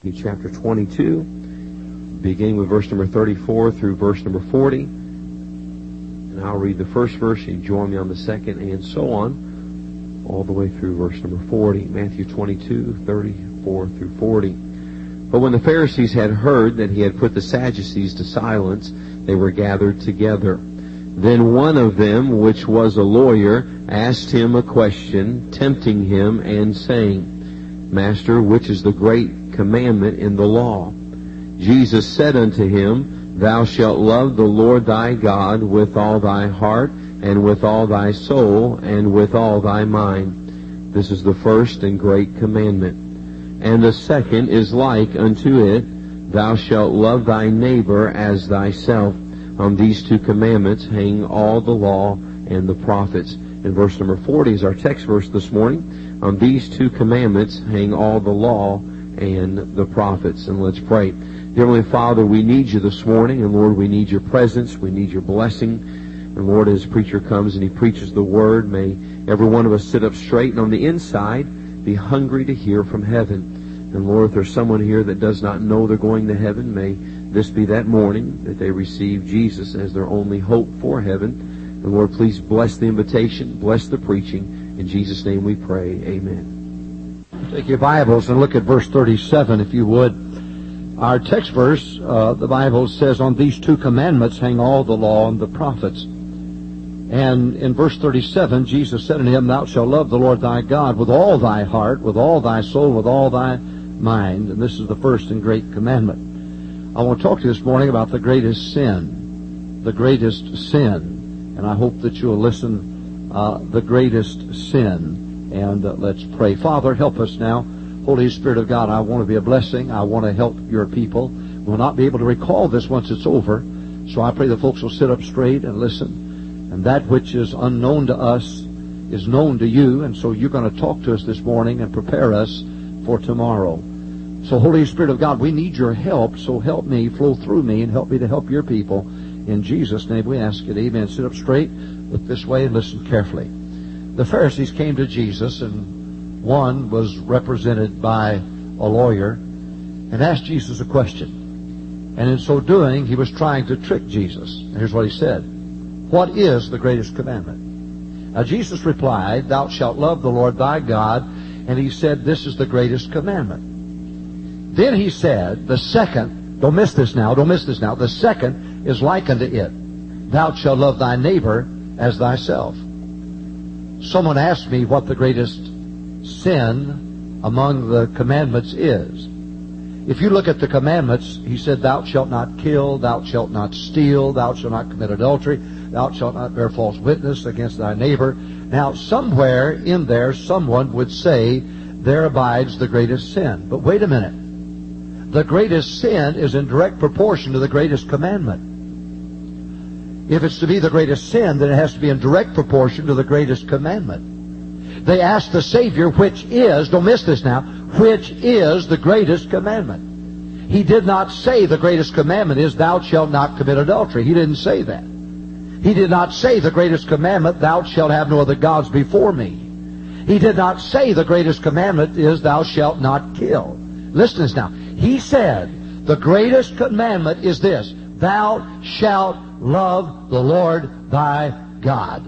Chapter 22, beginning with verse number 34 through verse number 40. And I'll read the first verse, you join me on the second, and so on, all the way through verse number 40. Matthew 22, 34 through 40. But when the Pharisees had heard that he had put the Sadducees to silence, they were gathered together. Then one of them, which was a lawyer, asked him a question, tempting him, and saying, Master, which is the great commandment in the law? Jesus said unto him, Thou shalt love the Lord thy God with all thy heart, and with all thy soul, and with all thy mind. This is the first and great commandment. And the second is like unto it, Thou shalt love thy neighbor as thyself. On these two commandments hang all the law and the prophets. And verse number 40 is our text verse this morning. On these two commandments hang all the law and the prophets. And let's pray. Dear Heavenly Father, we need you this morning, and Lord, we need your presence, we need your blessing. And Lord, as preacher comes and he preaches the word, may every one of us sit up straight and on the inside be hungry to hear from heaven. And Lord, if there's someone here that does not know they're going to heaven, may this be that morning that they receive Jesus as their only hope for heaven. And Lord, please bless the invitation, bless the preaching. In Jesus' name we pray, amen. Take your Bibles and look at verse 37, if you would. Our text verse, the Bible says, On these two commandments hang all the law and the prophets. And in verse 37, Jesus said unto him, Thou shalt love the Lord thy God with all thy heart, with all thy soul, with all thy mind. And this is the first and great commandment. I want to talk to you this morning about the greatest sin. The greatest sin. And I hope that you'll listen, the greatest sin. And let's pray. Father, help us now. Holy Spirit of God, I want to be a blessing. I want to help your people. We'll not be able to recall this once it's over. So I pray the folks will sit up straight and listen. And that which is unknown to us is known to you. And so you're going to talk to us this morning and prepare us for tomorrow. So Holy Spirit of God, we need your help. So help me, flow through me, and help me to help your people. In Jesus' name we ask it. Amen. Sit up straight, look this way, and listen carefully. The Pharisees came to Jesus, and one was represented by a lawyer, and asked Jesus a question. And in so doing, he was trying to trick Jesus. And here's what he said. What is the greatest commandment? Now Jesus replied, Thou shalt love the Lord thy God. And he said, This is the greatest commandment. Then he said, the second, don't miss this now, the second is like unto it. Thou shalt love thy neighbor as thyself. Someone asked me what the greatest sin among the commandments is. If you look at the commandments, he said, Thou shalt not kill, thou shalt not steal, thou shalt not commit adultery, thou shalt not bear false witness against thy neighbor. Now, somewhere in there, someone would say, there abides the greatest sin. But wait a minute. The greatest sin is in direct proportion to the greatest commandment. If it's to be the greatest sin, then it has to be in direct proportion to the greatest commandment. They asked the Savior, which is, don't miss this now, which is the greatest commandment. He did not say the greatest commandment is, Thou shalt not commit adultery. He didn't say that. He did not say the greatest commandment, Thou shalt have no other gods before me. He did not say the greatest commandment is, Thou shalt not kill. Listen to this now. He said, the greatest commandment is this, Thou shalt love the Lord thy God.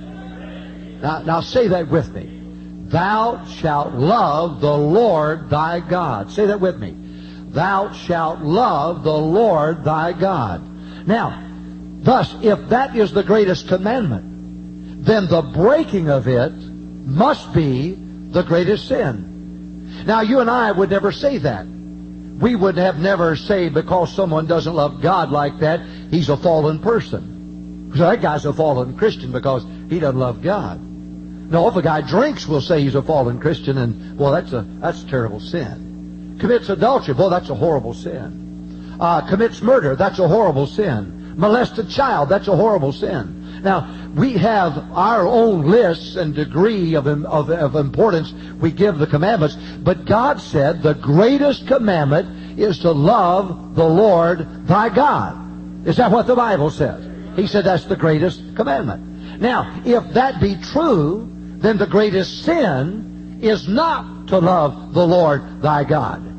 Now say that with me. Thou shalt love the Lord thy God. Say that with me. Thou shalt love the Lord thy God. Now, thus, if that is the greatest commandment, then the breaking of it must be the greatest sin. Now, you and I would never say that. We would have never say, because someone doesn't love God like that, he's a fallen person. So that guy's a fallen Christian because he doesn't love God. No, if a guy drinks, we'll say he's a fallen Christian, and, well, that's a terrible sin. Commits adultery, well, that's a horrible sin. Commits murder, that's a horrible sin. Molest a child, that's a horrible sin. Now, we have our own lists and degree of importance we give the commandments, but God said the greatest commandment is to love the Lord thy God. Is that what the Bible says? He said that's the greatest commandment. Now, if that be true, then the greatest sin is not to love the Lord thy God.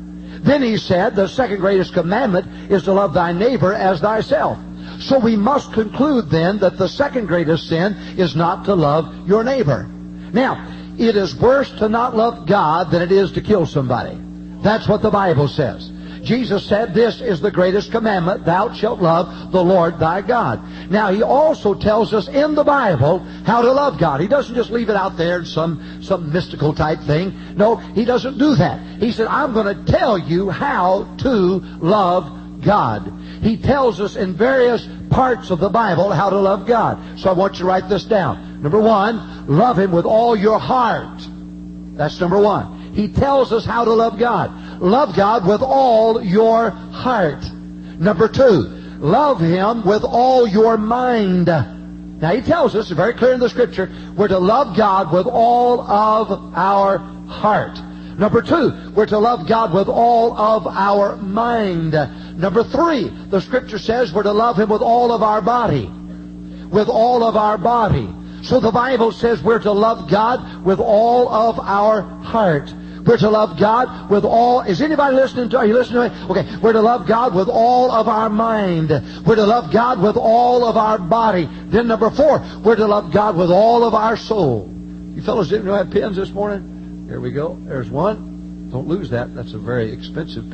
Then he said, the second greatest commandment is to love thy neighbor as thyself. So we must conclude then that the second greatest sin is not to love your neighbor. Now, it is worse to not love God than it is to kill somebody. That's what the Bible says. Jesus said, this is the greatest commandment, thou shalt love the Lord thy God. Now, he also tells us in the Bible how to love God. He doesn't just leave it out there in some mystical type thing. No, he doesn't do that. He said, I'm going to tell you how to love God. He tells us in various parts of the Bible how to love God. So I want you to write this down. Number one, love Him with all your heart. That's number one. He tells us how to love God. Love God with all your heart. Number two, love Him with all your mind. Now he tells us, it's very clear in the Scripture, we're to love God with all of our heart. Number two, we're to love God with all of our mind. Number three, the Scripture says we're to love Him with all of our body. With all of our body. So the Bible says we're to love God with all of our heart. We're to love God with all... Is anybody listening to... Are you listening to me? Okay. We're to love God with all of our mind. We're to love God with all of our body. Then number four, we're to love God with all of our soul. You fellows didn't have pens this morning? Here we go. There's one. Don't lose that. That's a very expensive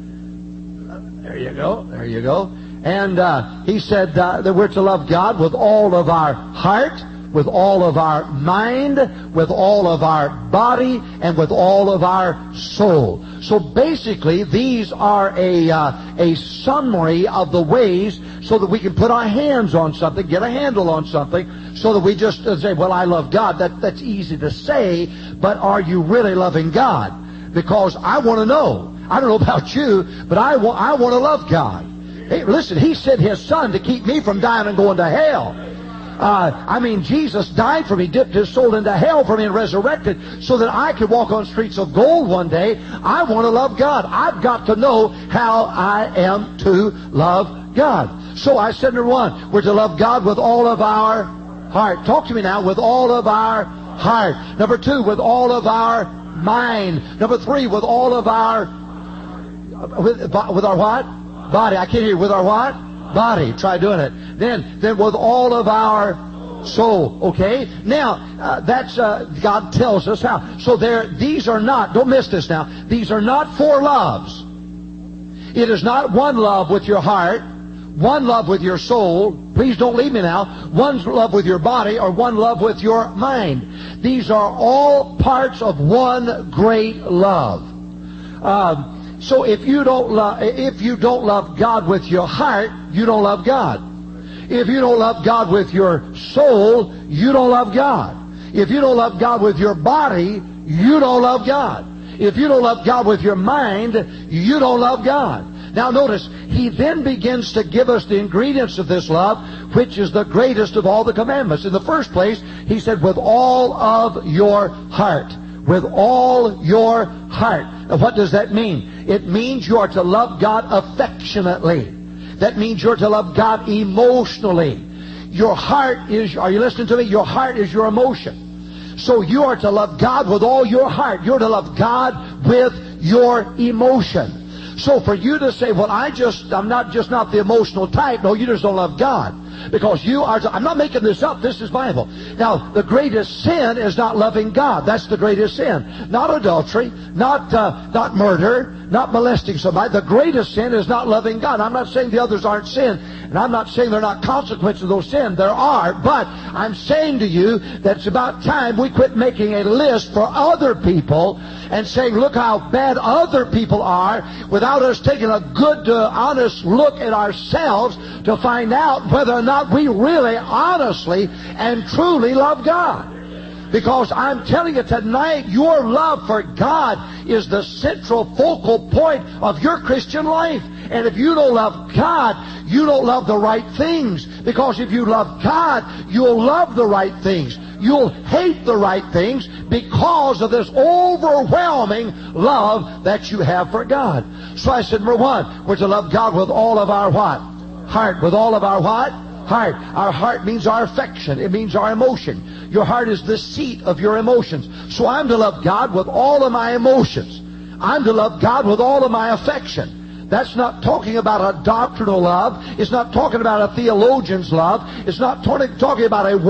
pen. There you go. There you go. And he said that we're to love God with all of our heart, with all of our mind, with all of our body, and with all of our soul. So basically, these are a summary of the ways so that we can put our hands on something, get a handle on something, so that we just say, well, I love God. That's easy to say, but are you really loving God? Because I want to know. I don't know about you, but I want to love God. Hey, listen, He sent His Son to keep me from dying and going to hell. Jesus died for me, dipped His soul into hell for me and resurrected so that I could walk on streets of gold one day. I want to love God. I've got to know how I am to love God. So I said, number one, we're to love God with all of our heart. Talk to me now. With all of our heart. Number two, with all of our mind. Number three, with all of our... With our what? Body. I can't hear you. With our what? Body. Try doing it. Then with all of our soul. Okay? Now, that's God tells us how. So these are not, don't miss this now, these are not four loves. It is not one love with your heart, one love with your soul. Please don't leave me now. One love with your body or one love with your mind. These are all parts of one great love. So if you don't love God with your heart, you don't love God. If you don't love God with your soul, you don't love God. If you don't love God with your body, you don't love God. If you don't love God with your mind, you don't love God. Now notice, he then begins to give us the ingredients of this love, which is the greatest of all the commandments. In the first place, he said, with all of your heart. With all your heart. Now what does that mean? It means you are to love God affectionately. That means you're to love God emotionally. Your heart is, are you listening to me? Your heart is your emotion. So you are to love God with all your heart. You're to love God with your emotion. So for you to say, well, I'm not the emotional type. No, you just don't love God. Because you are, I'm not making this up, this is Bible. Now, the greatest sin is not loving God. That's the greatest sin. Not adultery, not murder, not molesting somebody. The greatest sin is not loving God. I'm not saying the others aren't sin, and I'm not saying there are not consequences of those sins. There are, but I'm saying to you that it's about time we quit making a list for other people and saying, look how bad other people are, without us taking a good, honest look at ourselves to find out whether or not we really, honestly, and truly love God. Because I'm telling you tonight, your love for God is the central focal point of your Christian life. And if you don't love God, you don't love the right things. Because if you love God, you'll love the right things. You'll hate the right things because of this overwhelming love that you have for God. So I said, number one, we're to love God with all of our what? Heart. With all of our what? Heart. Our heart means our affection. It means our emotion. Your heart is the seat of your emotions. So I'm to love God with all of my emotions. I'm to love God with all of my affection. That's not talking about a doctrinal love. It's not talking about a theologian's love. It's not talking about a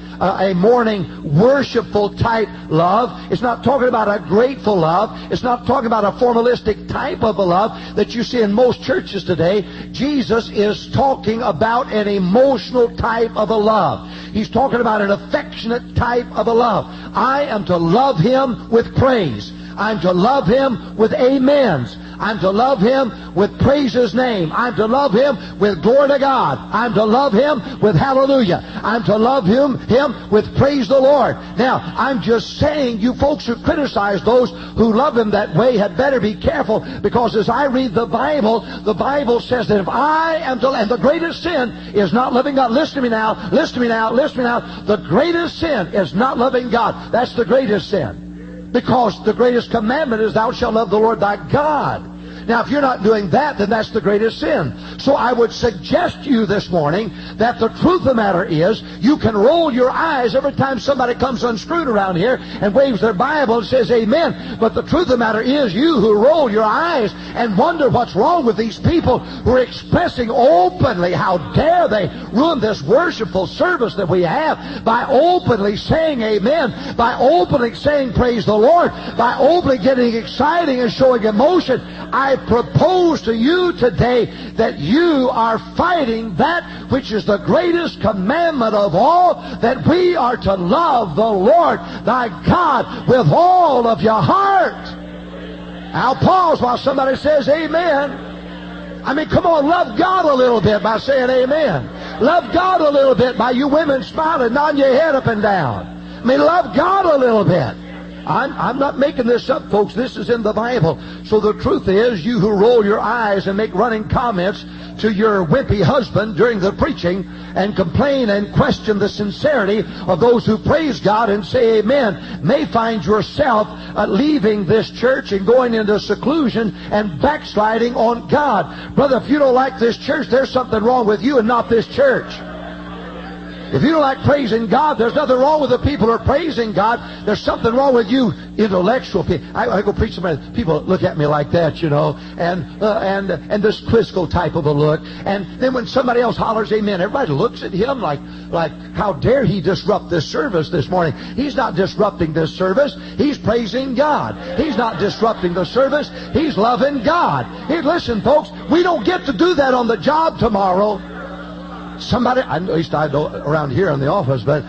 morning worshipful type love. It's not talking about a grateful love. It's not talking about a formalistic type of a love that you see in most churches today. Jesus is talking about an emotional type of a love. He's talking about an affectionate type of a love. I am to love Him with praise. I'm to love Him with amens. I'm to love Him with praise His name. I'm to love Him with glory to God. I'm to love Him with hallelujah. I'm to love Him with praise the Lord. Now, I'm just saying, you folks who criticize those who love Him that way had better be careful, because as I read the Bible says that if I am to, and the greatest sin is not loving God. Listen to me now, listen to me now, listen to me now. The greatest sin is not loving God. That's the greatest sin. Because the greatest commandment is, thou shalt love the Lord thy God. Now, if you're not doing that, then that's the greatest sin. So I would suggest to you this morning that the truth of the matter is, you can roll your eyes every time somebody comes unscrewed around here and waves their Bible and says amen. But the truth of the matter is, you who roll your eyes and wonder what's wrong with these people who are expressing openly, how dare they ruin this worshipful service that we have by openly saying amen, by openly saying praise the Lord, by openly getting exciting and showing emotion. I propose to you today that you are fighting that which is the greatest commandment of all, that we are to love the Lord thy God with all of your heart. I'll pause while somebody says amen. I mean, come on, love God a little bit by saying amen. Love God a little bit by you women smiling, nodding your head up and down. I mean, love God a little bit. I'm not making this up, folks. This is in the Bible. So the truth is, you who roll your eyes and make running comments to your wimpy husband during the preaching and complain and question the sincerity of those who praise God and say amen, may find yourself leaving this church and going into seclusion and backsliding on God. Brother, if you don't like this church, there's something wrong with you and not this church. If you don't like praising God, there's nothing wrong with the people who are praising God. There's something wrong with you intellectual people. I go preach somebody, people look at me like that, you know, and this quizzical type of a look. And then when somebody else hollers amen, everybody looks at him like how dare he disrupt this service this morning. He's not disrupting this service. He's praising God. He's not disrupting the service. He's loving God. Hey, listen, folks, we don't get to do that on the job tomorrow. Somebody, at least I know around here in the office, but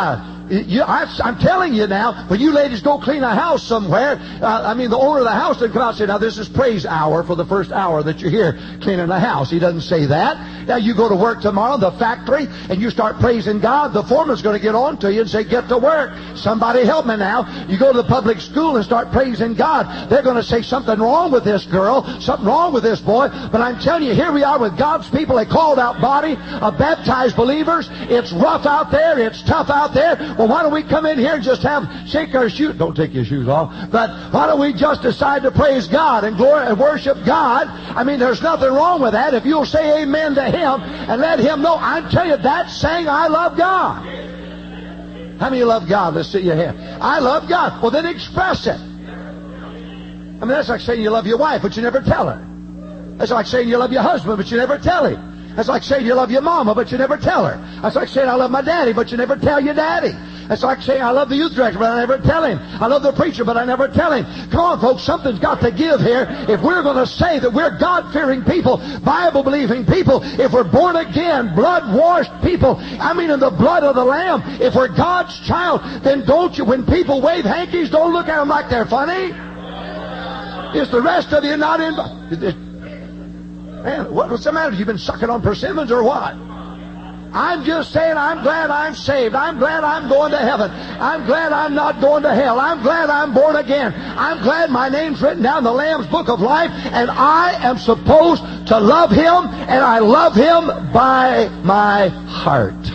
I'm telling you now, when you ladies go clean a house somewhere, the owner of the house doesn't come out and say, now this is praise hour for the first hour that you're here cleaning the house. He doesn't say that. Now you go to work tomorrow in the factory and you start praising God, the foreman's going to get on to you and say, get to work. Somebody help me now. You go to the public school and start praising God. They're going to say something wrong with this girl, something wrong with this boy. But I'm telling you, here we are with God's people, a called out body of baptized believers. It's rough out there. It's tough out there. Well, why don't we come in here and just shake our shoes? Don't take your shoes off. But why don't we just decide to praise God and glory and worship God? I mean, there's nothing wrong with that. If you'll say amen to Him and let Him know, I'm telling you, that's saying I love God. How many of you love God? Let's see your hand. I love God. Well, then express it. I mean, that's like saying you love your wife, but you never tell her. That's like saying you love your husband, but you never tell him. That's like saying you love your mama, but you never tell her. That's like saying I love my daddy, but you never tell your daddy. That's like saying I love the youth director, but I never tell him. I love the preacher, but I never tell him. Come on, folks, something's got to give here. If we're going to say that we're God-fearing people, Bible-believing people, if we're born-again, blood-washed people, in the blood of the Lamb, if we're God's child, then don't you, when people wave hankies, don't look at them like they're funny. Is the rest of you not in... Man, what's the matter? You've been sucking on persimmons or what? I'm just saying I'm glad I'm saved. I'm glad I'm going to heaven. I'm glad I'm not going to hell. I'm glad I'm born again. I'm glad my name's written down in the Lamb's Book of Life, and I am supposed to love Him, and I love Him by my heart.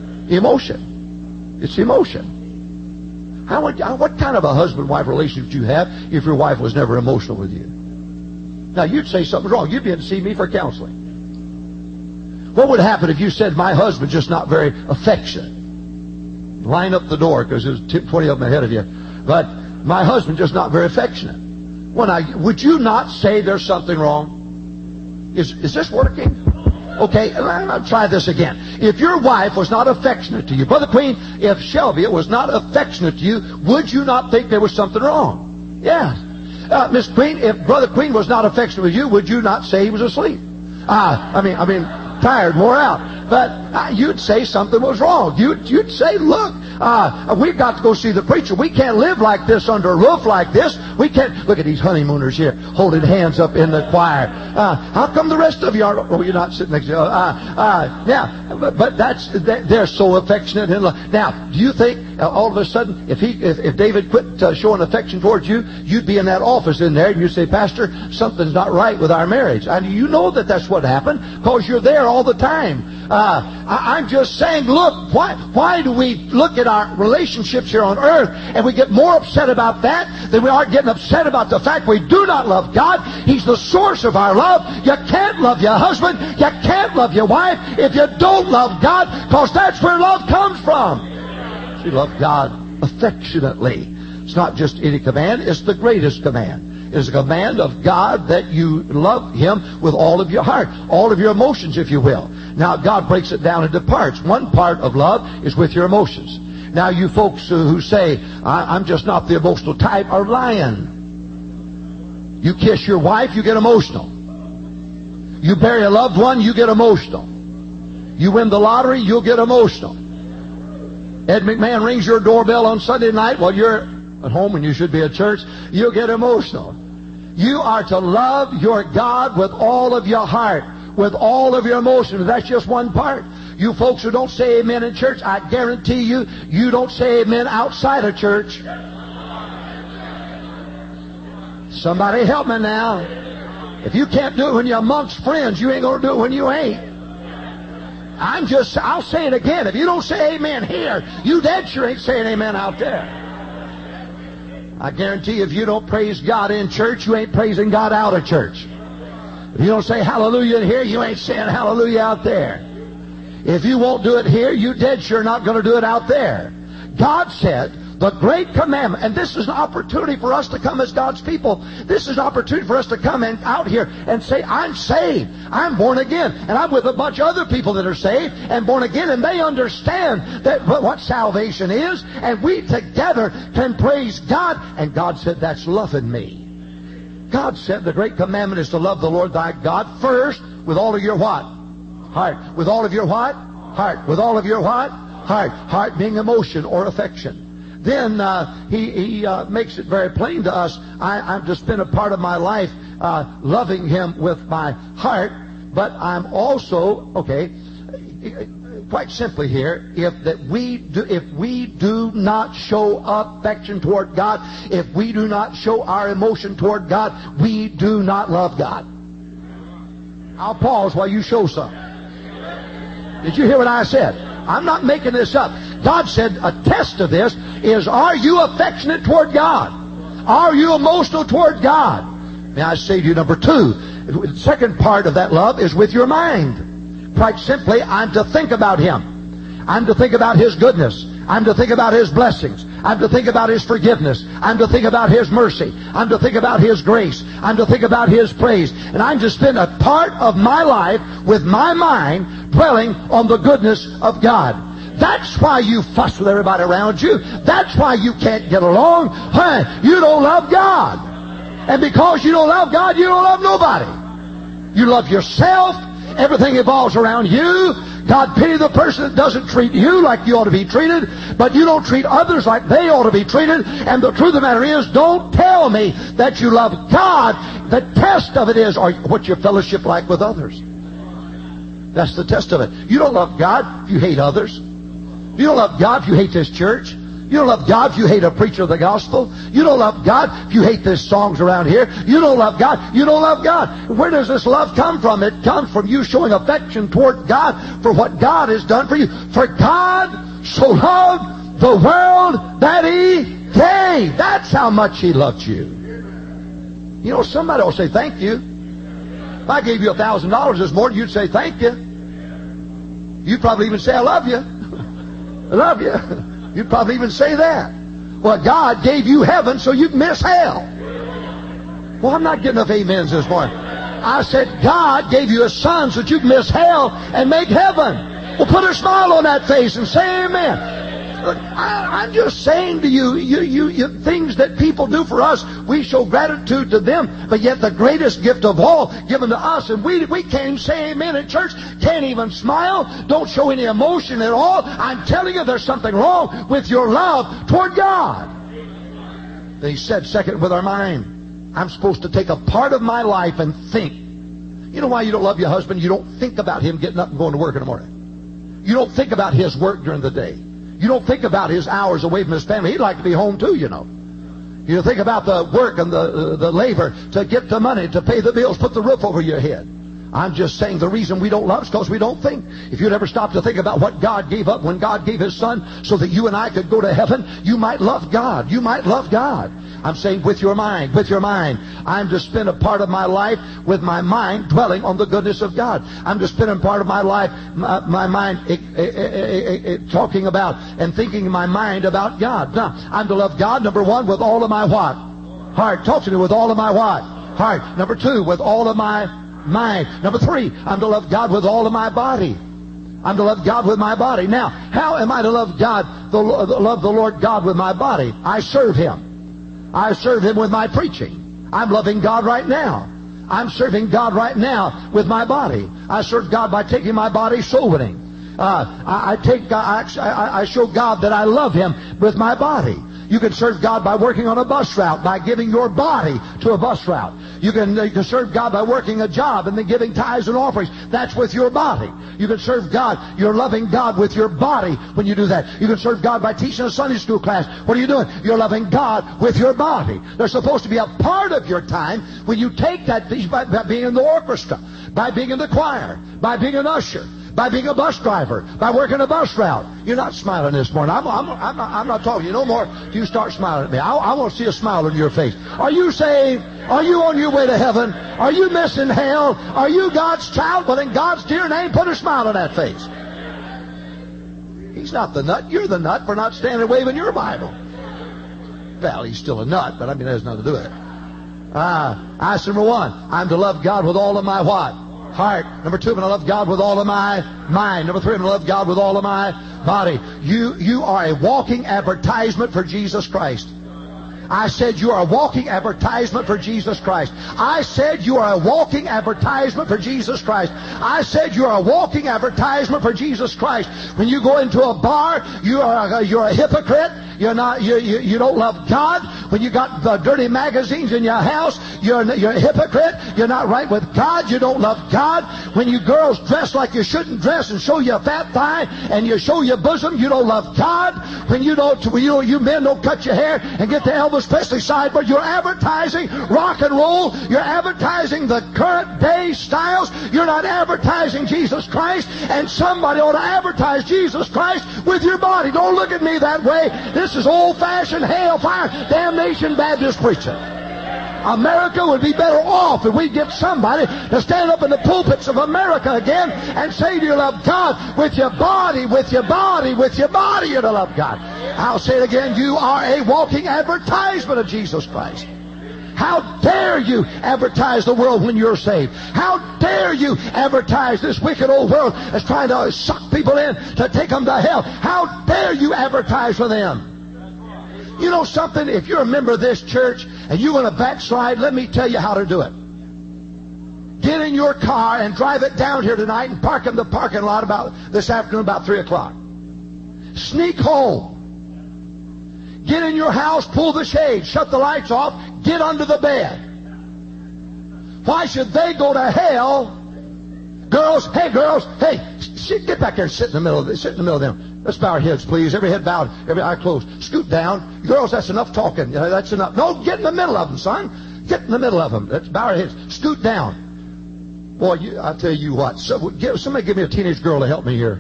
Emotion. It's emotion. What kind of a husband-wife relationship do you have if your wife was never emotional with you? Now, you'd say something's wrong. You'd be in to see me for counseling. What would happen if you said, my husband's just not very affectionate? Line up the door, because there's 20 of them ahead of you. But my husband's just not very affectionate. Well, now, would you not say there's something wrong? Is this working? Okay, I'll try this again. If your wife was not affectionate to you, Brother Queen, if Shelby was not affectionate to you, would you not think there was something wrong? Yes. Miss Queen, if Brother Queen was not affectionate with you, would you not say he was asleep? I mean, tired, wore out. But you'd say something was wrong. You'd say, look, we've got to go see the preacher. We can't live like this under a roof like this. We can't. Look at these honeymooners here holding hands up in the choir. How come the rest of you are? Oh, you're not sitting next to you. Yeah, but they're so affectionate. Now, do you think all of a sudden, if David quit showing affection towards you, you'd be in that office in there and you'd say, Pastor, something's not right with our marriage. And you know that's what happened because you're there all the time. I'm just saying, look, why do we look at our relationships here on earth and we get more upset about that than we are getting upset about the fact we do not love God? He's the source of our love. You can't love your husband. You can't love your wife if you don't love God, because that's where love comes from. You love God affectionately. It's not just any command, it's the greatest command. It is a command of God that you love Him with all of your heart, all of your emotions, if you will. Now, God breaks it down into parts. One part of love is with your emotions. Now, you folks who say, I'm just not the emotional type, are lying. You kiss your wife, you get emotional. You bury a loved one, you get emotional. You win the lottery, you'll get emotional. Ed McMahon rings your doorbell on Sunday night while you're at home and you should be at church, you'll get emotional. You are to love your God with all of your heart, with all of your emotions. That's just one part. You folks who don't say amen in church, I guarantee you, you don't say amen outside of church. Somebody help me now. If you can't do it when you're amongst friends, you ain't going to do it when you ain't. I'll say it again. If you don't say amen here, you dead sure ain't saying amen out there. I guarantee you, if you don't praise God in church, you ain't praising God out of church. If you don't say hallelujah in here, you ain't saying hallelujah out there. If you won't do it here, you dead sure not going to do it out there. God said, the great commandment, and this is an opportunity for us to come as God's people. This is an opportunity for us to come out here and say, I'm saved, I'm born again, and I'm with a bunch of other people that are saved and born again, and they understand that what salvation is, and we together can praise God. And God said, that's loving me. God said the great commandment is to love the Lord thy God first with all of your what? Heart. With all of your what? Heart. With all of your what? Heart. Heart being emotion or affection. Then he makes it very plain to us. I've just spent a part of my life loving Him with my heart, but I'm also, quite simply here, if we do not show affection toward God, if we do not show our emotion toward God, we do not love God. I'll pause while you show some. Did you hear what I said? I'm not making this up. God said a test of this is, are you affectionate toward God? Are you emotional toward God? May I say to you, number two, the second part of that love is with your mind. Quite simply, I'm to think about Him. I'm to think about His goodness. I'm to think about His blessings. I'm to think about His forgiveness. I'm to think about His mercy. I'm to think about His grace. I'm to think about His praise. And I'm to spend a part of my life with my mind dwelling on the goodness of God. That's why you fuss with everybody around you. That's why you can't get along. You don't love God. And because you don't love God, you don't love nobody. You love yourself. Everything evolves around you. God pity the person that doesn't treat you like you ought to be treated, but you don't treat others like they ought to be treated. And the truth of the matter is, don't tell me that you love God. The test of it is, what's your fellowship like with others? That's the test of it. You don't love God if you hate others. You don't love God if you hate this church. You don't love God if you hate a preacher of the gospel. You don't love God if you hate these songs around here. You don't love God. You don't love God. Where does this love come from? It comes from you showing affection toward God for what God has done for you. For God so loved the world that He gave. That's how much He loved you. You know, somebody will say, thank you. If I gave you $1,000 this morning, you'd say, thank you. You'd probably even say, I love you. I love you. You'd probably even say that. Well, God gave you heaven so you'd miss hell. Well, I'm not getting enough amens this morning. I said, God gave you a son so that you can miss hell and make heaven. Well, put a smile on that face and say amen. Look, I'm just saying to you, things that people do for us, we show gratitude to them, but yet the greatest gift of all given to us, and we can't even say amen in church, can't even smile, don't show any emotion at all. I'm telling you, there's something wrong with your love toward God. Then he said, second, with our mind. I'm supposed to take a part of my life and think. You know why you don't love your husband? You don't think about him getting up and going to work in the morning. You don't think about his work during the day. You don't think about his hours away from his family. He'd like to be home too, you know. You think about the work and the labor to get the money, to pay the bills, put the roof over your head. I'm just saying the reason we don't love is because we don't think. If you'd ever stop to think about what God gave up when God gave His Son so that you and I could go to heaven, you might love God. You might love God. I'm saying with your mind, with your mind. I'm to spend a part of my life with my mind dwelling on the goodness of God. I'm to spend a part of my life, my mind talking about and thinking in my mind about God. Now, I'm to love God, number one, with all of my what? Heart. Talk to me, with all of my what? Heart. Number two, with all of my mind. Number three, I'm to love God with all of my body. I'm to love God with my body. Now, how am I to love God, love the Lord God with my body? I serve Him. I serve Him with my preaching. I'm loving God right now. I'm serving God right now with my body. I serve God by taking my body soul winning. I show God that I love Him with my body. You can serve God by working on a bus route, by giving your body to a bus route. You can serve God by working a job and then giving tithes and offerings. That's with your body. You can serve God. You're loving God with your body when you do that. You can serve God by teaching a Sunday school class. What are you doing? You're loving God with your body. There's supposed to be a part of your time when you take that by being in the orchestra, by being in the choir, by being an usher, by being a bus driver, by working a bus route. You're not smiling this morning. I'm not talking to you no more till you start smiling at me. I want to see a smile on your face. Are you saved? Are you on your way to heaven? Are you missing hell? Are you God's child? Well, in God's dear name, put a smile on that face. He's not the nut. You're the nut for not standing waving your Bible. Well, he's still a nut, but I mean, that has nothing to do with it. I said, number one, I'm to love God with all of my what? Heart. Number two, I'm going to love God with all of my mind. Number three, I'm going to love God with all of my body. You are a walking advertisement for Jesus Christ. I said you are a walking advertisement for Jesus Christ. I said you are a walking advertisement for Jesus Christ. I said you are a walking advertisement for Jesus Christ. When you go into a bar, you're a hypocrite. You don't love God. When you got the dirty magazines in your house, you're a hypocrite. You're not right with God. You don't love God. When you girls dress like you shouldn't dress and show your fat thigh and you show your bosom, you don't love God. When you men don't cut your hair and get the Elvis Presley sideburns, you're advertising rock and roll. You're advertising the current day styles. You're not advertising Jesus Christ. And somebody ought to advertise Jesus Christ with your body. Don't look at me that way. This is old-fashioned hellfire, damnation Baptist preaching. America would be better off if we get somebody to stand up in the pulpits of America again and say you love God with your body, with your body, with your body, you're to love God. I'll say it again, you are a walking advertisement of Jesus Christ. How dare you advertise the world when you're saved? How dare you advertise this wicked old world that's trying to suck people in to take them to hell? How dare you advertise for them? You know something? If you're a member of this church and you want to backslide, let me tell you how to do it. Get in your car and drive it down here tonight and park in the parking lot this afternoon about 3 o'clock. Sneak home. Get in your house, pull the shade, shut the lights off, get under the bed. Why should they go to hell? Girls, hey, get back there and sit in the middle of them. Let's bow our heads, please. Every head bowed, every eye closed. Scoot down. Girls, that's enough talking. That's enough. No, get in the middle of them, son. Get in the middle of them. Let's bow our heads. Scoot down. Boy, I'll tell you what. Somebody give me a teenage girl to help me here.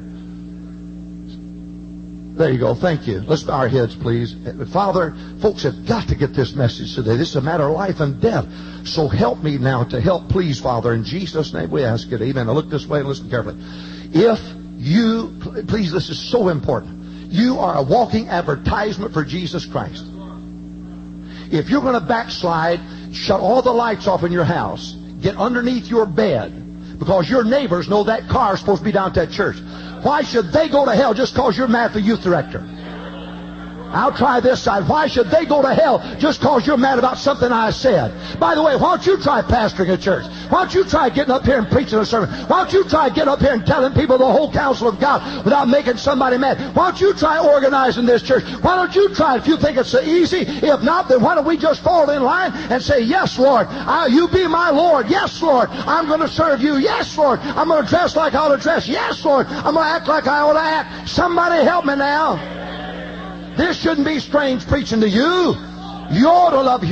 There you go. Thank you. Let's bow our heads, please. Father, folks have got to get this message today. This is a matter of life and death. So help me now to help, please, Father. In Jesus' name we ask it. Amen. Now look this way and listen carefully. Please, this is so important. You are a walking advertisement for Jesus Christ. If you're going to backslide, shut all the lights off in your house, get underneath your bed, because your neighbors know that car is supposed to be down at that church. Why should they go to hell just because you're mad at the youth director? I'll try this side. Why should they go to hell just because you're mad about something I said? By the way, why don't you try pastoring a church? Why don't you try getting up here and preaching a sermon? Why don't you try getting up here and telling people the whole counsel of God without making somebody mad? Why don't you try organizing this church? Why don't you try it if you think it's so easy? If not, then why don't we just fall in line and say, yes, Lord, you be my Lord. Yes, Lord, I'm going to serve you. Yes, Lord, I'm going to dress like I ought to dress. Yes, Lord, I'm going to act like I ought to act. Somebody help me now. This shouldn't be strange preaching to you. You ought to love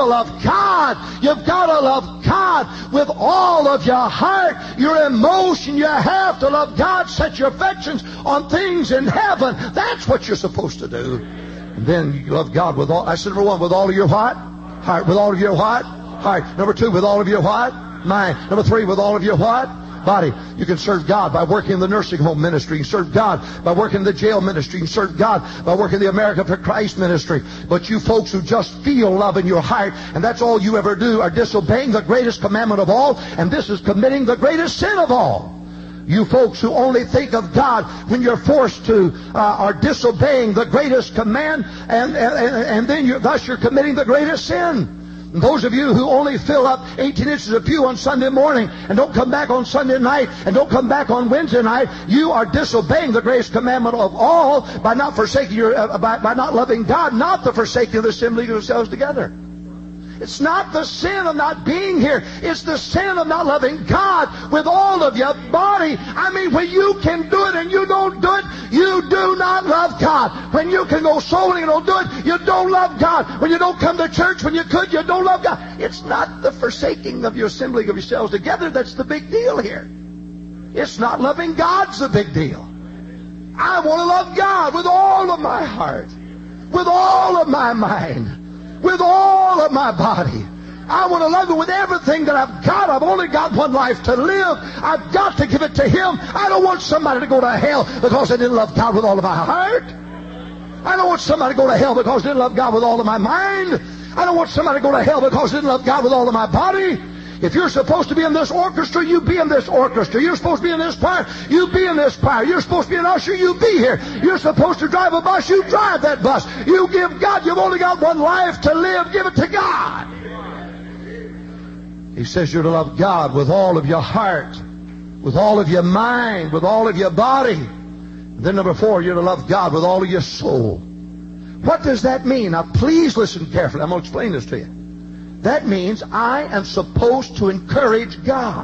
God. You've got to love God with all of your heart, your emotion. You have to love God. Set your affections on things in heaven. That's what you're supposed to do. And then you love God with all. I said, number one, with all of your what? Heart. With all of your what? Heart. Number two, with all of your what? Mind. Number three, with all of your what? Body. You can serve God by working in the nursing home ministry. You can serve God by working in the jail ministry. You can serve God by working in the America for Christ ministry. But you folks who just feel love in your heart, and that's all you ever do, are disobeying the greatest commandment of all, and this is committing the greatest sin of all. You folks who only think of God when you're forced to are disobeying the greatest command, and then thus you're committing the greatest sin. And those of you who only fill up 18 inches of pew on Sunday morning and don't come back on Sunday night and don't come back on Wednesday night, you are disobeying the greatest commandment of all by not forsaking by not loving God, not the forsaking of the assembly of yourselves together. It's not the sin of not being here. It's the sin of not loving God with all of your body. I mean, when you can do it and you don't do it, you do not love God. When you can go souling and don't do it, you don't love God. When you don't come to church when you could, you don't love God. It's not the forsaking of your assembling of yourselves together that's the big deal here. It's not loving God's the big deal. I want to love God with all of my heart, with all of my mind, with all of my body. I want to love Him with everything that I've got. I've only got one life to live. I've got to give it to Him. I don't want somebody to go to hell because I didn't love God with all of my heart. I don't want somebody to go to hell because I didn't love God with all of my mind. I don't want somebody to go to hell because I didn't love God with all of my body. If you're supposed to be in this orchestra, you be in this orchestra. You're supposed to be in this choir, you be in this choir. You're supposed to be an usher, you be here. You're supposed to drive a bus, you drive that bus. You give God, you've only got one life to live, give it to God. He says you're to love God with all of your heart, with all of your mind, with all of your body. And then number four, you're to love God with all of your soul. What does that mean? Now please listen carefully. I'm going to explain this to you. That means I am supposed to encourage God.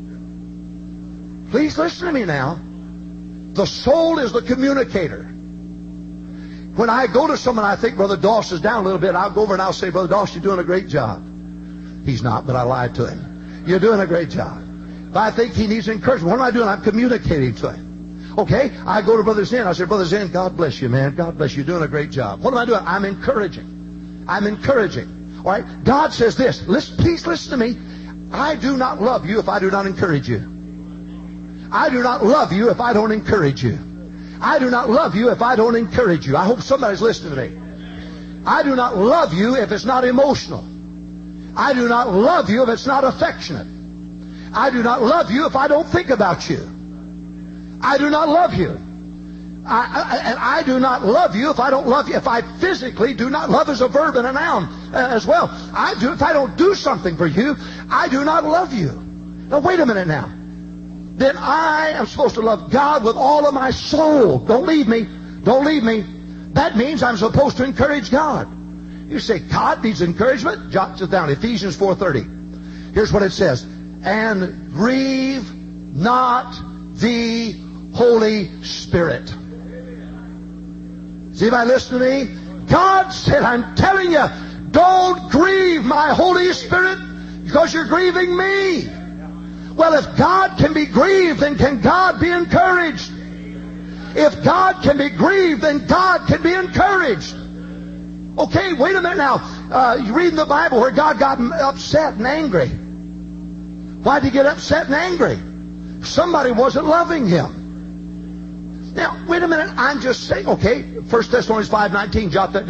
Please listen to me now. The soul is the communicator. When I go to someone, I think Brother Doss is down a little bit. I'll go over and I'll say, Brother Doss, you're doing a great job. He's not, but I lied to him. You're doing a great job. But I think he needs encouragement. What am I doing? I'm communicating to him. Okay? I go to Brother Zen. I say, Brother Zen, God bless you, man. God bless you. You're doing a great job. What am I doing? I'm encouraging. I'm encouraging. All right? God says this. Please listen to me. I do not love you if I do not encourage you. I do not love you if I don't encourage you. I do not love you if I don't encourage you. I hope somebody's listening to me. I do not love you if it's not emotional. I do not love you if it's not affectionate. I do not love you if I don't think about you. I do not love you. I do not love you if I don't love you. If I physically do not love as a verb and a noun as well. If I don't do something for you, I do not love you. Now wait a minute now. Then I am supposed to love God with all of my soul. Don't leave me. Don't leave me. That means I'm supposed to encourage God. You say, God needs encouragement? Jot it down. Ephesians 4:30. Here's what it says. And grieve not the Holy Spirit. See if I listen to me? God said, I'm telling you, don't grieve my Holy Spirit because you're grieving me. Well, if God can be grieved, then can God be encouraged? If God can be grieved, then God can be encouraged. Okay, wait a minute now. You read in the Bible where God got upset and angry. Why did He get upset and angry? Somebody wasn't loving Him. Now, wait a minute. I'm just saying, okay, 1 Thessalonians 5:19, jot that down.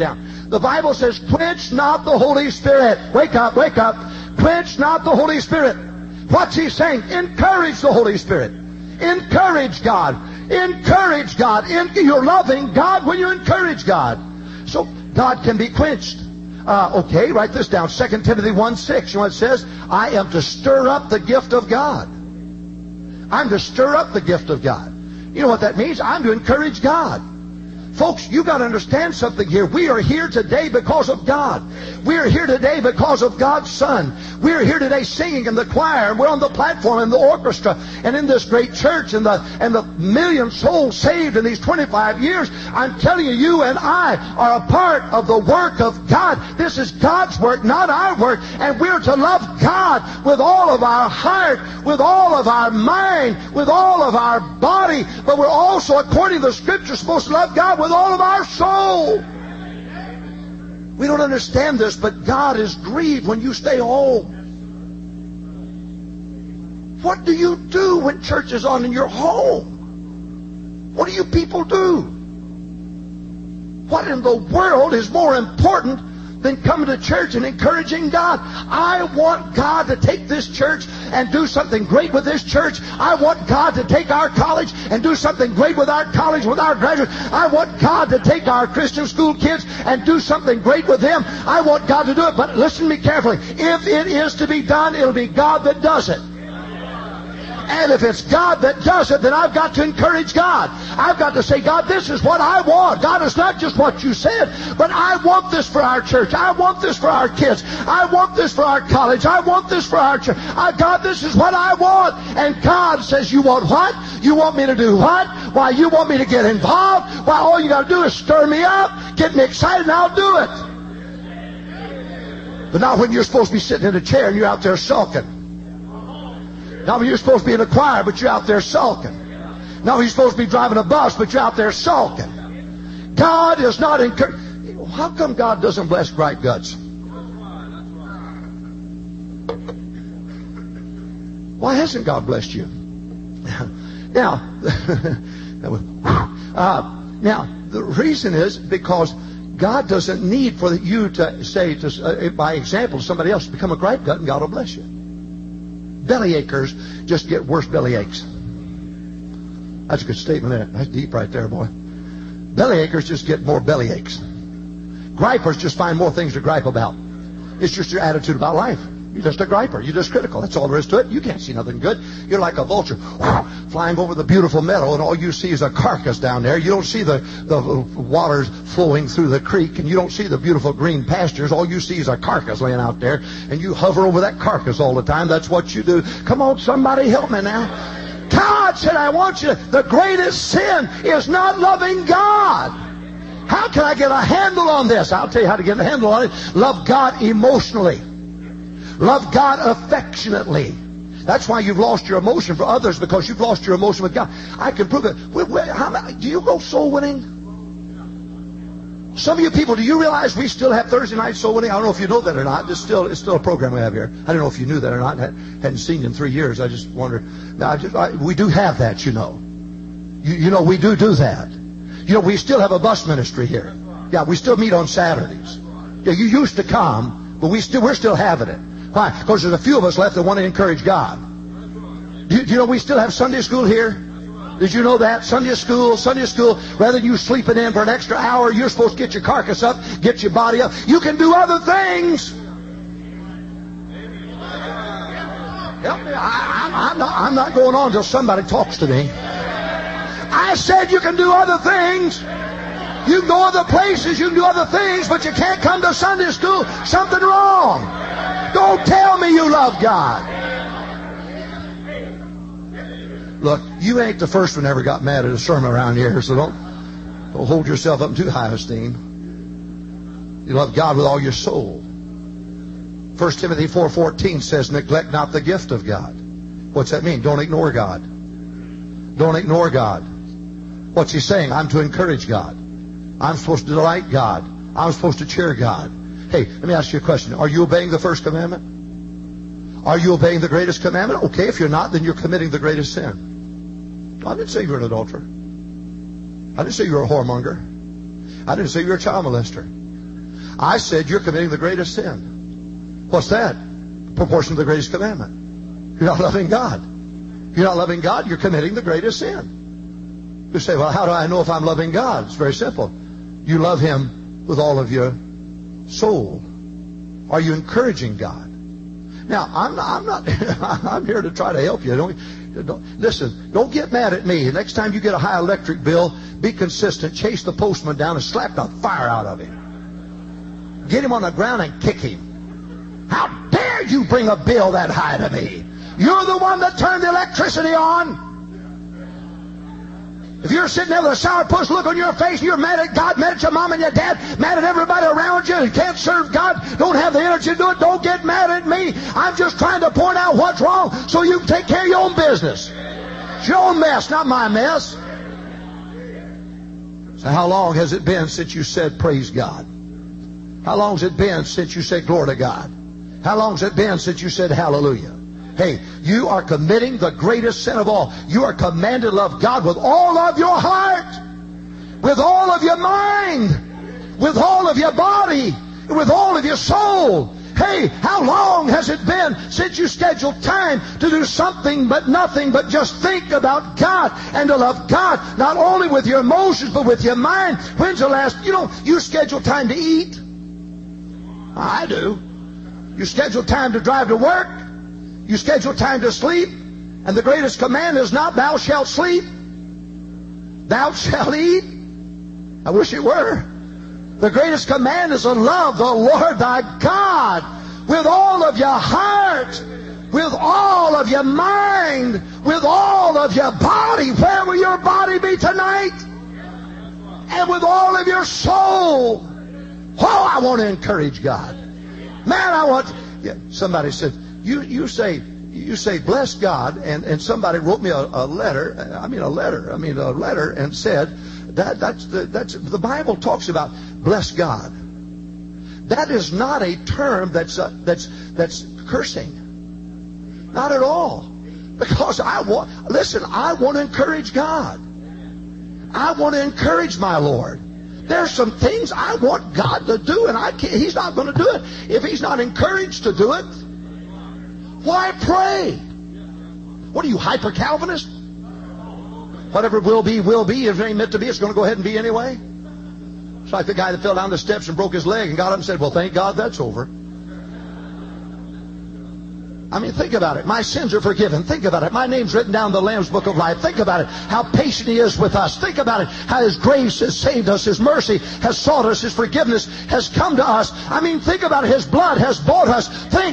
The Bible says, quench not the Holy Spirit. Wake up, wake up. Quench not the Holy Spirit. What's he saying? Encourage the Holy Spirit. Encourage God. Encourage God. You're loving God when you encourage God. So God can be quenched. Okay, write this down. 2 Timothy 1:6. You know what it says? I am to stir up the gift of God. I'm to stir up the gift of God. You know what that means? I'm to encourage God. Folks, you've got to understand something here. We are here today because of God. We are here today because of God's Son. We are here today singing in the choir, and we're on the platform in the orchestra, and in this great church, and the million souls saved in these 25 years. I'm telling you, you and I are a part of the work of God. This is God's work, not our work, and we're to love God with all of our heart, with all of our mind, with all of our body, but we're also, according to the Scripture, supposed to love God with all of our soul. We don't understand this, but God is grieved when you stay home. What do you do when church is on in your home? What do you people do? What in the world is more important than coming to church and encouraging God? I want God to take this church and do something great with this church. I want God to take our college and do something great with our college, with our graduates. I want God to take our Christian school kids and do something great with them. I want God to do it. But listen to me carefully. If it is to be done, it'll be God that does it. And if it's God that does it, then I've got to encourage God. I've got to say, God, this is what I want. God, it's not just what you said, but I want this for our church. I want this for our kids. I want this for our college. I want this for our church. God, this is what I want. And God says, you want what? You want me to do what? Why, you want me to get involved? Why, all you got to do is stir me up, get me excited, and I'll do it. But not when you're supposed to be sitting in a chair and you're out there sulking. Now you're supposed to be in a choir, but you're out there sulking. Now you're supposed to be driving a bus, but you're out there sulking. God is not encouraging. How come God doesn't bless gripe guts? Why hasn't God blessed you? Now, the reason is because God doesn't need for you to say, by example, to somebody else, become a gripe gut and God will bless you. Belly achers just get worse belly aches. That's a good statement, isn't it? That's deep right there, boy. Belly achers just get more belly aches. Gripers just find more things to gripe about. It's just your attitude about life. You're just a griper. You're just critical. That's all there is to it. You can't see nothing good. You're like a vulture flying over the beautiful meadow, and all you see is a carcass down there. You don't see the waters flowing through the creek, and you don't see the beautiful green pastures. All you see is a carcass laying out there, and you hover over that carcass all the time. That's what you do. Come on, somebody help me now. God said, I want you. The greatest sin is not loving God. How can I get a handle on this? I'll tell you how to get a handle on it. Love God emotionally. Love God affectionately. That's why you've lost your emotion for others, because you've lost your emotion with God. I can prove it. Do you go soul winning? Some of you people, do you realize we still have Thursday night soul winning? I don't know if you know that or not. It's still a program we have here. I don't know if you knew that or not. I hadn't seen you in 3 years. I just wondered. We do have that, you know. You know, we do that. You know, we still have a bus ministry here. Yeah, we still meet on Saturdays. Yeah, you used to come, but we're still having it. Why? Because there's a few of us left that want to encourage God. Do you know we still have Sunday school here? Did you know that? Sunday school, rather than you sleeping in for an extra hour, you're supposed to get your carcass up, get your body up. You can do other things. Help me. I'm not going on until somebody talks to me. I said you can do other things. You can go other places, you can do other things, but you can't come to Sunday school. Something wrong. Don't tell me you love God. Look, you ain't the first one ever got mad at a sermon around here, so don't hold yourself up in too high esteem. You love God with all your soul. 1 Timothy 4:14 says, neglect not the gift of God. What's that mean? Don't ignore God. Don't ignore God. What's he saying? I'm to encourage God. I'm supposed to delight God. I'm supposed to cheer God. Hey, let me ask you a question. Are you obeying the first commandment? Are you obeying the greatest commandment? Okay, if you're not, then you're committing the greatest sin. I didn't say you were an adulterer. I didn't say you were a whoremonger. I didn't say you were a child molester. I said you're committing the greatest sin. What's that? Proportion to the greatest commandment. You're not loving God. You're not loving God, you're committing the greatest sin. You say, well, how do I know if I'm loving God? It's very simple. You love Him with all of your soul. Are you encouraging God? Now, I'm not I'm here to try to help you. Listen, don't get mad at me. Next time you get a high electric bill, be consistent. Chase the postman down and slap the fire out of him. Get him on the ground and kick him. How dare you bring a bill that high to me? You're the one that turned the electricity on. If you're sitting there with a sourpuss look on your face, you're mad at God, mad at your mom and your dad, mad at everybody around you, you can't serve God, don't have the energy to do it, don't get mad at me. I'm just trying to point out what's wrong so you can take care of your own business. It's your own mess, not my mess. So how long has it been since you said praise God? How long has it been since you said glory to God? How long has it been since you said hallelujah? Hey, you are committing the greatest sin of all. You are commanded to love God with all of your heart, with all of your mind, with all of your body, with all of your soul. Hey, how long has it been since you scheduled time to do something but nothing but just think about God and to love God, not only with your emotions but with your mind? When's the last, you schedule time to eat. I do. You schedule time to drive to work. You schedule time to sleep. And the greatest command is not thou shalt sleep, thou shalt eat. I wish it were. The greatest command is to love the Lord thy God with all of your heart, with all of your mind, with all of your body. Where will your body be tonight? And with all of your soul. Oh, I want to encourage God. Man, somebody said, you say bless God, and somebody wrote me a letter and said that's the Bible talks about bless God. That is not a term that's cursing. Not at all. Because I want to encourage God. I want to encourage my Lord. There's some things I want God to do, and He's not going to do it if He's not encouraged to do it. Why pray? What are you, hyper-Calvinist? Whatever will be, will be. If it ain't meant to be, it's going to go ahead and be anyway. It's like the guy that fell down the steps and broke his leg and got up and said, well, thank God that's over. I mean, think about it. My sins are forgiven. Think about it. My name's written down in the Lamb's Book of Life. Think about it. How patient He is with us. Think about it. How His grace has saved us. His mercy has sought us. His forgiveness has come to us. I mean, think about it. His blood has bought us. Think.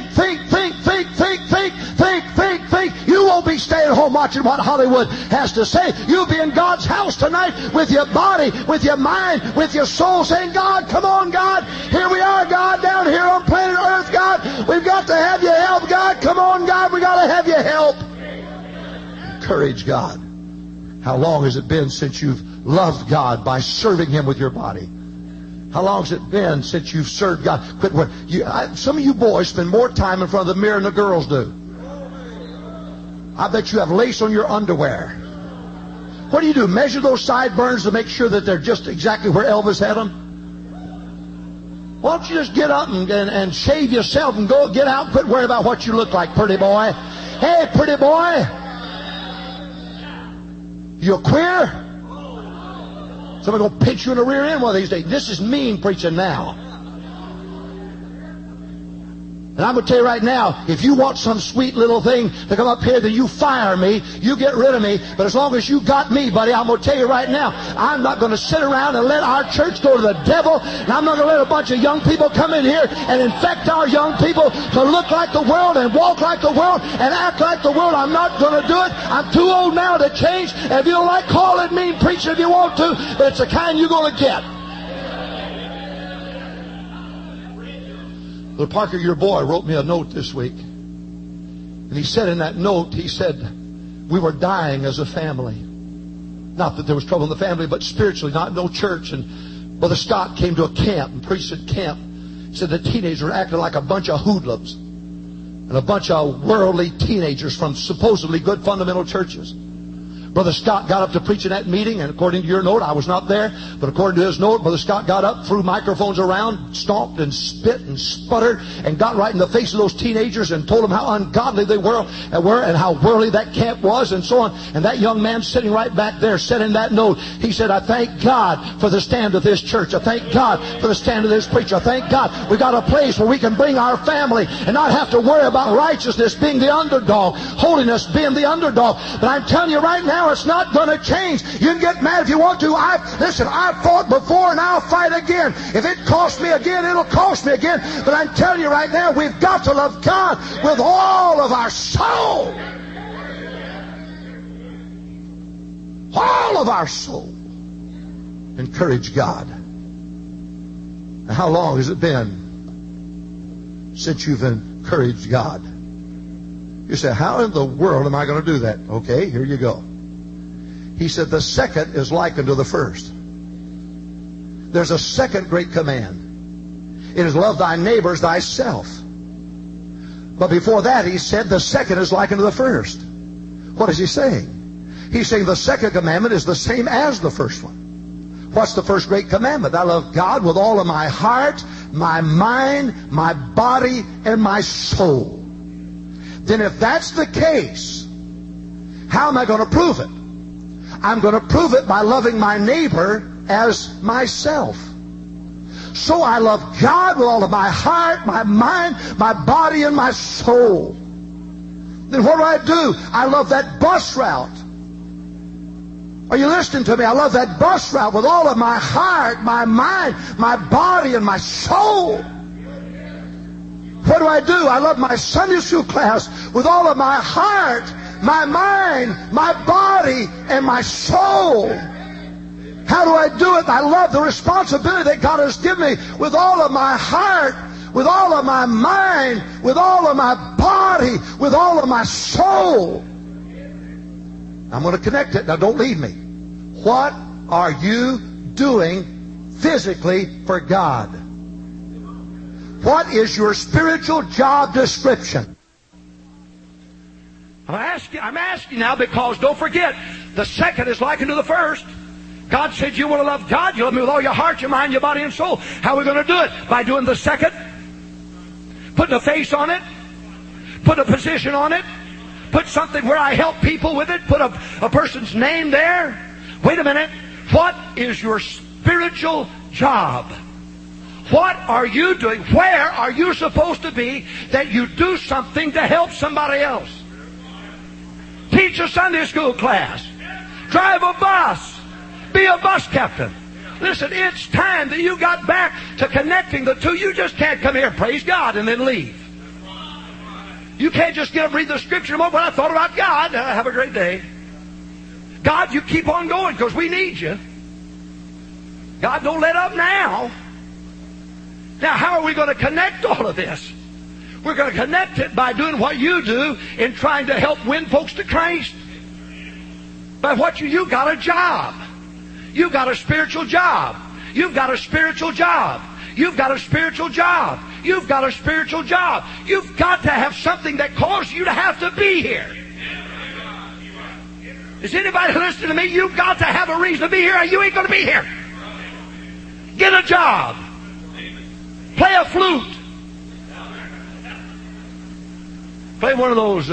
You won't be staying home watching what Hollywood has to say. You'll be in God's house tonight with your body, with your mind, with your soul, saying, God, come on, God. Here we are, God, down here on planet Earth, God. We've got to have your help, God. Come on, God, we got to have your help. Encourage God. How long has it been since you've loved God by serving Him with your body? How long has it been since you've served God? Some of you boys spend more time in front of the mirror than the girls do. I bet you have lace on your underwear. What do? Measure those sideburns to make sure that they're just exactly where Elvis had them? Why don't you just get up and shave yourself and go get out and quit worrying about what you look like, pretty boy. Hey, pretty boy. You a queer? Somebody gonna pinch you in the rear end one of these days. This is mean preaching now. And I'm going to tell you right now, if you want some sweet little thing to come up here, then you fire me, you get rid of me. But as long as you got me, buddy, I'm going to tell you right now, I'm not going to sit around and let our church go to the devil. And I'm not going to let a bunch of young people come in here and infect our young people to look like the world and walk like the world and act like the world. I'm not going to do it. I'm too old now to change. And if you don't like, call it mean preaching if you want to, but it's the kind you're going to get. Little Parker, your boy, wrote me a note this week. And he said in that note, he said, we were dying as a family. Not that there was trouble in the family, but spiritually, no church. And Brother Scott came to a camp and preached at camp. He said the teenagers were acting like a bunch of hoodlums and a bunch of worldly teenagers from supposedly good fundamental churches. Brother Scott got up to preach in that meeting, and according to your note, I was not there, but according to his note, Brother Scott got up, threw microphones around, stomped and spit and sputtered, and got right in the face of those teenagers and told them how ungodly they were and how worldly that camp was and so on. And that young man sitting right back there said in that note, he said, I thank God for the stand of this church. I thank God for the stand of this preacher. I thank God we got a place where we can bring our family and not have to worry about righteousness being the underdog, holiness being the underdog. But I'm telling you right now, it's not going to change. You can get mad if you want to. Listen, I've fought before and I'll fight again. If it costs me again, it'll cost me again. But I'm telling you right now, we've got to love God with all of our soul. All of our soul. Encourage God. Now, how long has it been since you've encouraged God? You say, how in the world am I going to do that? Okay, here you go. He said, the second is likened to the first. There's a second great command. It is love thy neighbor as thyself. But before that, he said, the second is likened to the first. What is he saying? He's saying the second commandment is the same as the first one. What's the first great commandment? I love God with all of my heart, my mind, my body, and my soul. Then if that's the case, how am I going to prove it? I'm going to prove it by loving my neighbor as myself. So I love God with all of my heart, my mind, my body, and my soul. Then what do? I love that bus route. Are you listening to me? I love that bus route with all of my heart, my mind, my body, and my soul. What do? I love my Sunday school class with all of my heart, my mind, my body, and my soul. How do I do it? I love the responsibility that God has given me with all of my heart, with all of my mind, with all of my body, with all of my soul. I'm going to connect it. Now don't leave me. What are you doing physically for God? What is your spiritual job description? I'm asking now because don't forget, the second is likened to the first. God said you want to love God, you love me with all your heart, your mind, your body, and soul. How are we going to do it? By doing the second, putting a face on it, put a position on it, put something where I help people with it, put a person's name there. Wait a minute. What is your spiritual job? What are you doing? Where are you supposed to be that you do something to help somebody else? Teach a Sunday school class. Drive a bus. Be a bus captain. Listen, it's time that you got back to connecting the two. You just can't come here, praise God, and then leave. You can't just get up and read the scripture. When I thought about God, have a great day. God, you keep on going because we need you. God, don't let up now. Now, how are we going to connect all of this? We're going to connect it by doing what you do in trying to help win folks to Christ. By what you got a job. You've got a spiritual job. You've got a spiritual job. You've got a spiritual job. You've got a spiritual job. You've got to have something that causes you to have to be here. Is anybody listening to me? You've got to have a reason to be here or you ain't going to be here. Get a job. Play a flute. Play one of those,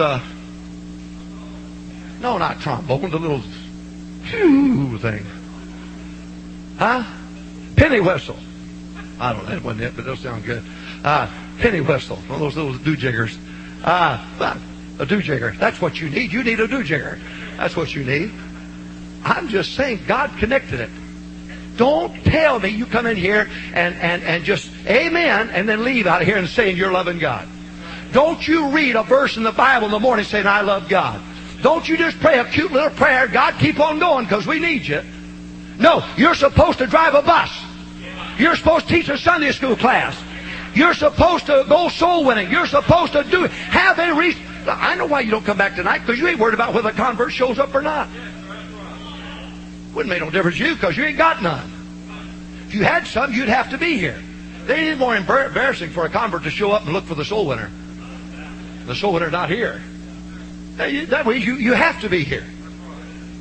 no, not trombone, the little thing. Huh? Penny whistle. I don't know, that wasn't it, but it'll sound good. Penny whistle. One of those little do-jiggers. A do-jigger. That's what you need. You need a do-jigger. That's what you need. I'm just saying, God connected it. Don't tell me you come in here and just amen and then leave out of here and saying you're loving God. Don't you read a verse in the Bible in the morning saying, I love God. Don't you just pray a cute little prayer, God, keep on going because we need you. No, you're supposed to drive a bus. You're supposed to teach a Sunday school class. You're supposed to go soul winning. You're supposed to have a reason. I know why you don't come back tonight because you ain't worried about whether a convert shows up or not. Wouldn't make no difference to you because you ain't got none. If you had some, you'd have to be here. They ain't more embarrassing for a convert to show up and look for the soul winner. The soul winner's not here. That way you have to be here.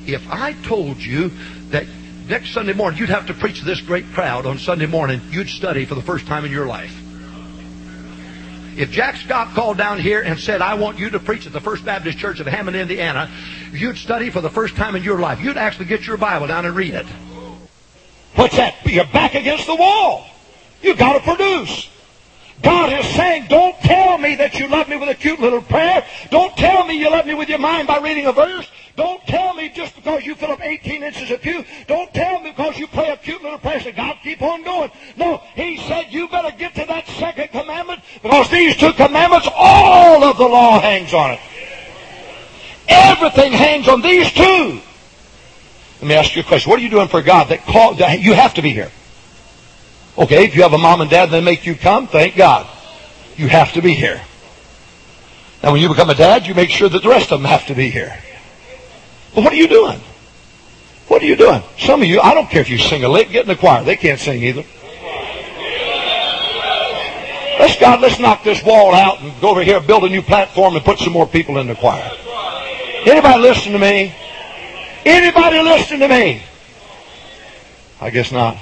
if I told you that next Sunday morning you'd have to preach to this great crowd on Sunday morning, you'd study for the first time in your life. If Jack Scott called down here and said, I want you to preach at the First Baptist Church of Hammond, Indiana, you'd study for the first time in your life. You'd actually get your Bible down and read it. What's that? You're back against the wall. You've got to produce. God is saying, don't tell me that you love me with a cute little prayer. Don't tell me you love me with your mind by reading a verse. Don't tell me just because you fill up 18 inches of pew. Don't tell me because you pray a cute little prayer. Say, God, keep on going. No, He said you better get to that second commandment, because these two commandments, all of the law hangs on it. Everything hangs on these two. Let me ask you a question. What are you doing for God that you have to be here? Okay, if you have a mom and dad and they make you come, thank God. You have to be here. Now when you become a dad, you make sure that the rest of them have to be here. But what are you doing? What are you doing? Some of you, I don't care if you sing a lick, get in the choir. They can't sing either. Let's knock this wall out and go over here, build a new platform and put some more people in the choir. Anybody listen to me? Anybody listen to me? I guess not.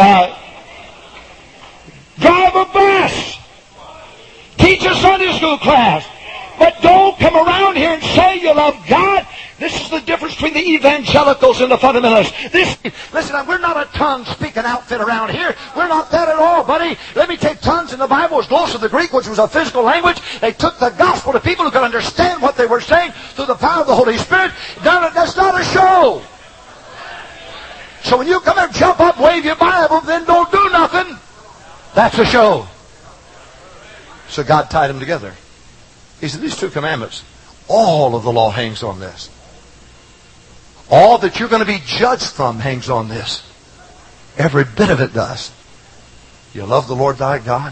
Drive a bus. Teach a Sunday school class. But don't come around here and say you love God. This is the difference between the evangelicals and the fundamentalists. Listen, we're not a tongue-speaking outfit around here. We're not that at all, buddy. Let me take tongues in the Bible was close to the Greek, which was a physical language. They took the gospel to people who could understand what they were saying through the power of the Holy Spirit. That's not a show. So when you come and jump up, wave your Bible, then don't do nothing. That's a show. So God tied them together. He said, these two commandments, all of the law hangs on this. All that you're going to be judged from hangs on this. Every bit of it does. You love the Lord thy God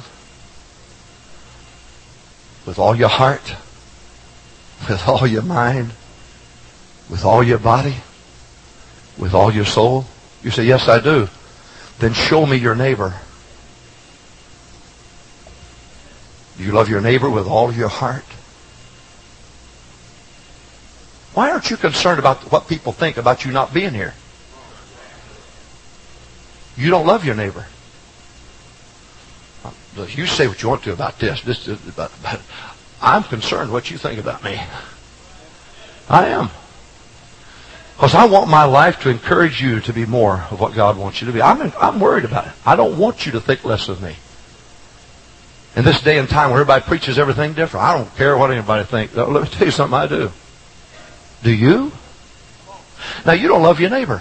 with all your heart, with all your mind, with all your body, with all your soul. You say, yes, I do. Then show me your neighbor. Do you love your neighbor with all of your heart? Why aren't you concerned about what people think about you not being here? You don't love your neighbor. You say what you want to about this. But I'm concerned what you think about me. I am. Because I want my life to encourage you to be more of what God wants you to be. I'm worried about it. I don't want you to think less of me. In this day and time where everybody preaches everything different, I don't care what anybody thinks. Let me tell you something I do. Do you? Now, you don't love your neighbor.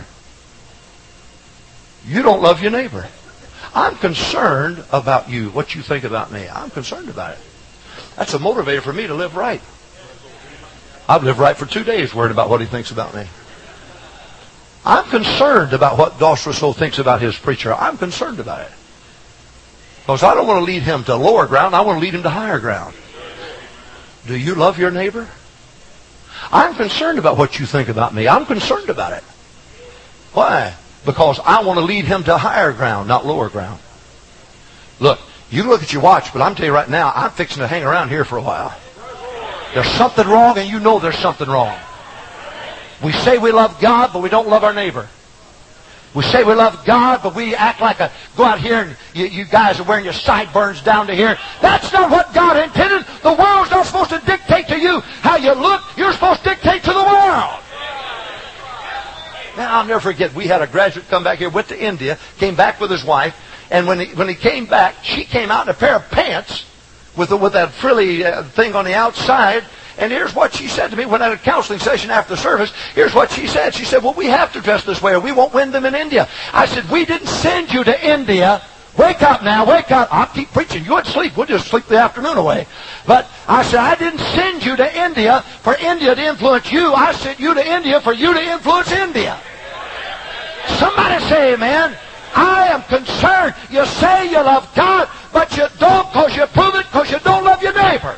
You don't love your neighbor. I'm concerned about you, what you think about me. I'm concerned about it. That's a motivator for me to live right. I've lived right for 2 days worried about what he thinks about me. I'm concerned about what Dos Rousseau thinks about his preacher. I'm concerned about it. Because I don't want to lead him to lower ground. I want to lead him to higher ground. Do you love your neighbor? I'm concerned about what you think about me. I'm concerned about it. Why? Because I want to lead him to higher ground, not lower ground. Look, you look at your watch, but I'm telling you right now, I'm fixing to hang around here for a while. There's something wrong, and you know there's something wrong. We say we love God, but we don't love our neighbor. We say we love God, but we act like go out here and you guys are wearing your sideburns down to here. That's not what God intended. The world's not supposed to dictate to you how you look. You're supposed to dictate to the world. Now, I'll never forget, we had a graduate come back here, went to India, came back with his wife, and when he came back, she came out in a pair of pants with that frilly thing on the outside. And here's what she said to me when I had a counseling session after the service. Here's what she said. She said, well, we have to dress this way or we won't win them in India. I said, we didn't send you to India. Wake up now, wake up. I'll keep preaching. You wouldn't sleep. We'll just sleep the afternoon away. But I said, I didn't send you to India for India to influence you. I sent you to India for you to influence India. Somebody say amen. I am concerned. You say you love God, but you don't because you prove it because you don't love your neighbor.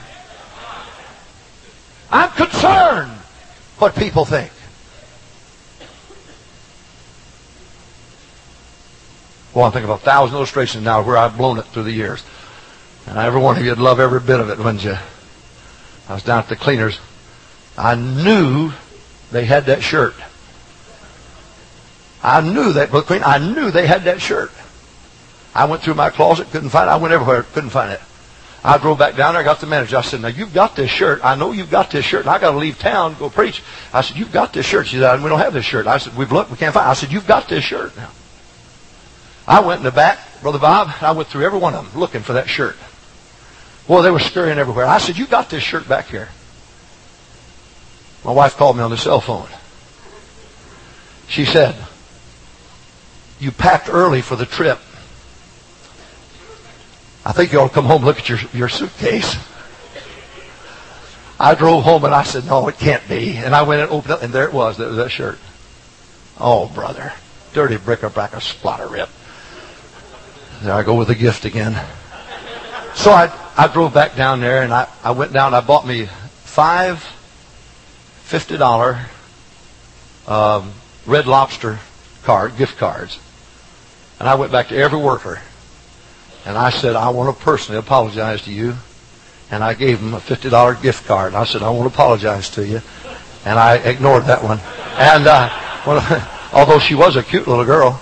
I'm concerned what people think. Well, I think of 1,000 illustrations now where I've blown it through the years. And every one of you would love every bit of it, wouldn't you? I was down at the cleaners. I knew they had that shirt. I knew that, Brother Queen, I knew they had that shirt. I went through my closet, couldn't find it. I went everywhere, couldn't find it. I drove back down there, got the manager. I said, now you've got this shirt. I know you've got this shirt, and I got to leave town to go preach. I said, you've got this shirt. She said, we don't have this shirt. I said, we've looked, we can't find it. I said, you've got this shirt now. I went in the back, Brother Bob, and I went through every one of them looking for that shirt. Boy, they were scurrying everywhere. I said, you got this shirt back here. My wife called me on the cell phone. She said, you packed early for the trip. I think you ought to come home and look at your suitcase. I drove home and I said, no, it can't be. And I went and opened up, and there it was. There was that shirt. Oh, brother. Dirty bric-a-brac, splatter rip. There I go with the gift again. So I drove back down there, and I went down. I bought me 5 $50 Red Lobster gift cards. And I went back to every worker. And I said, I want to personally apologize to you. And I gave them a $50 gift card. And I said, I want to apologize to you. And I ignored that one. And although she was a cute little girl.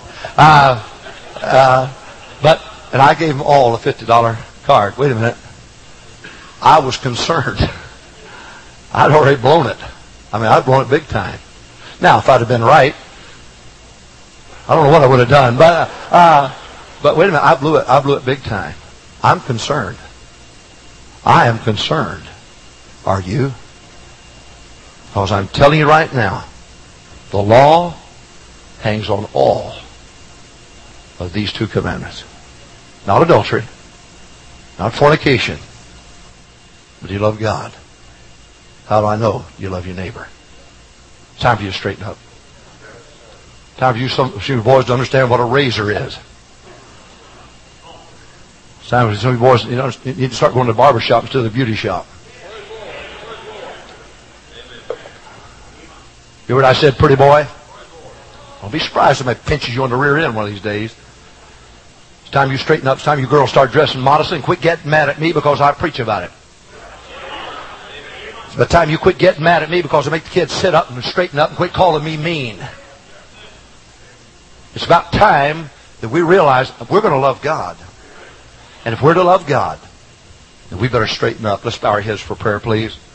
And I gave them all a $50 card. Wait a minute. I was concerned. I'd already blown it. I mean, I'd blown it big time. Now, if I'd have been right, I don't know what I would have done. But wait a minute. I blew it big time. I'm concerned. I am concerned. Are you? Because I'm telling you right now, the law hangs on all of these 2 commandments. Not adultery, not fornication, but you love God. How do I know you love your neighbor? It's time for you to straighten up. Time for you, some of you boys, to understand what a razor is. It's time for some of you boys, you need to start going to the barber shop instead of the beauty shop. You heard what I said, pretty boy? Don't be surprised if somebody pinches you on the rear end one of these days. It's time you straighten up. It's time you girls start dressing modestly and quit getting mad at me because I preach about it. It's the time you quit getting mad at me because I make the kids sit up and straighten up and quit calling me mean. It's about time that we realize we're going to love God. And if we're to love God, then we better straighten up. Let's bow our heads for prayer, please.